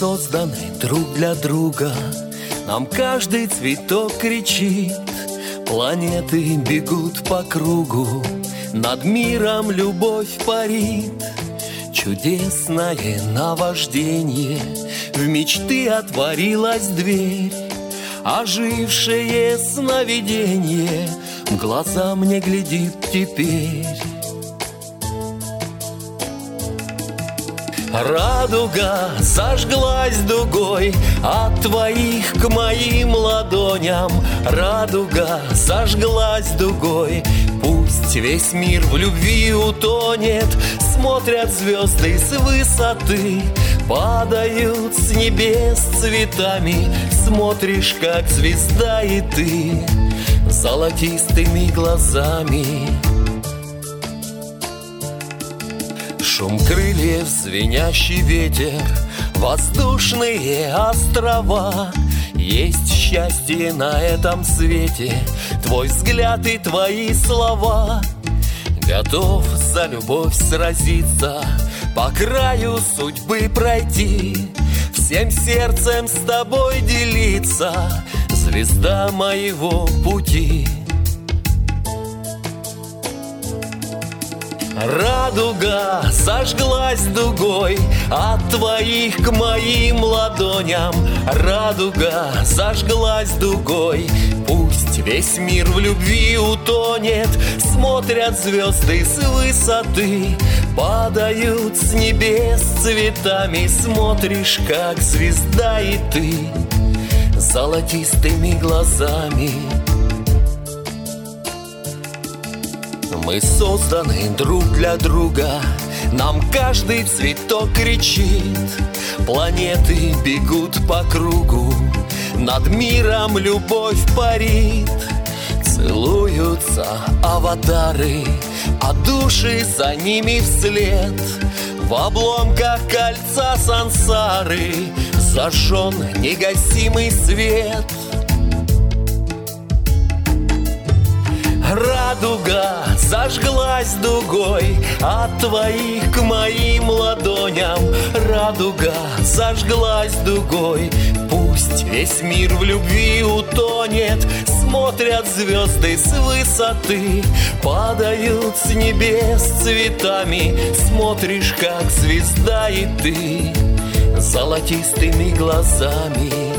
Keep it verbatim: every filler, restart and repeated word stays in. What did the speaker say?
созданы друг для друга, нам каждый цветок кричит. Планеты бегут по кругу, над миром любовь парит. Чудесное наваждение, в мечты отворилась дверь. Ожившее сновидение в глаза мне глядит теперь. Радуга зажглась дугой от твоих к моим ладоням. Радуга зажглась дугой, пусть весь мир в любви утонет. Смотрят звезды с высоты, падают с небес цветами. Смотришь, как звезда, и ты золотистыми глазами. Шум крыльев, звенящий ветер, воздушные острова. Есть счастье на этом свете, твой взгляд и твои слова. Готов за любовь сразиться, по краю судьбы пройти, всем сердцем с тобой делиться, звезда моего пути. Радуга зажглась дугой от твоих к моим ладоням. Радуга зажглась дугой, пусть весь мир в любви утонет. Смотрят звезды с высоты, падают с небес цветами. Смотришь, как звезда, и ты золотистыми глазами. Мы созданы друг для друга, нам каждый цветок кричит. Планеты бегут по кругу, над миром любовь парит. Целуются аватары, а души за ними вслед. В обломках кольца сансары зажжен негасимый свет. Радуга зажглась дугой от твоих к моим ладоням. Радуга зажглась дугой, пусть весь мир в любви утонет. Смотрят звезды с высоты, падают с небес цветами. Смотришь, как звезда, и ты золотистыми глазами.